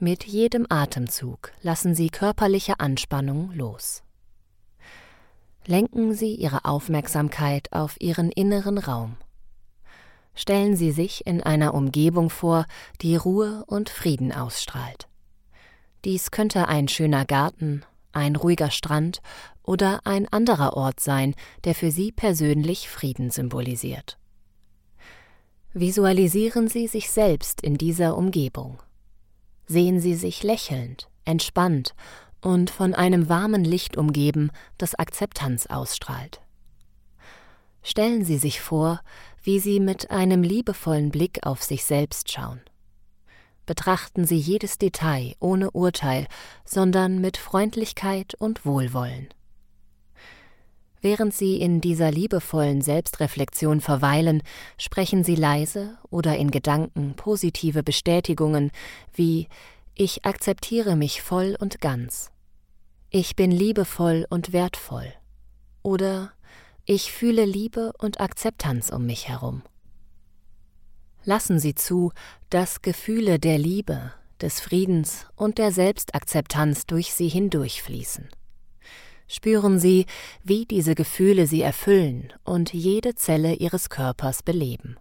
Mit jedem Atemzug lassen Sie körperliche Anspannung los. Lenken Sie Ihre Aufmerksamkeit auf Ihren inneren Raum. Stellen Sie sich in einer Umgebung vor, die Ruhe und Frieden ausstrahlt. Dies könnte ein schöner Garten, ein ruhiger Strand oder ein anderer Ort sein, der für Sie persönlich Frieden symbolisiert. Visualisieren Sie sich selbst in dieser Umgebung. Sehen Sie sich lächelnd, entspannt und von einem warmen Licht umgeben, das Akzeptanz ausstrahlt. Stellen Sie sich vor, wie Sie mit einem liebevollen Blick auf sich selbst schauen. Betrachten Sie jedes Detail ohne Urteil, sondern mit Freundlichkeit und Wohlwollen. Während Sie in dieser liebevollen Selbstreflexion verweilen, sprechen Sie leise oder in Gedanken positive Bestätigungen wie »Ich akzeptiere mich voll und ganz«, »Ich bin liebevoll und wertvoll« oder »Ich fühle Liebe und Akzeptanz um mich herum«. Lassen Sie zu, dass Gefühle der Liebe, des Friedens und der Selbstakzeptanz durch Sie hindurchfließen. Spüren Sie, wie diese Gefühle Sie erfüllen und jede Zelle Ihres Körpers beleben.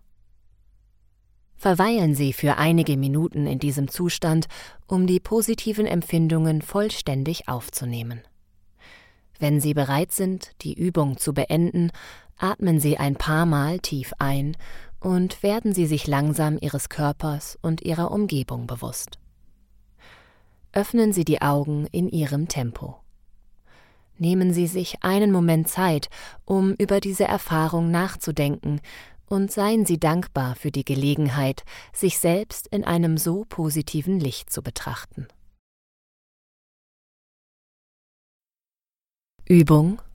Verweilen Sie für einige Minuten in diesem Zustand, um die positiven Empfindungen vollständig aufzunehmen. Wenn Sie bereit sind, die Übung zu beenden, atmen Sie ein paar Mal tief ein und werden Sie sich langsam Ihres Körpers und Ihrer Umgebung bewusst. Öffnen Sie die Augen in Ihrem Tempo. Nehmen Sie sich einen Moment Zeit, um über diese Erfahrung nachzudenken, und seien Sie dankbar für die Gelegenheit, sich selbst in einem so positiven Licht zu betrachten. Übung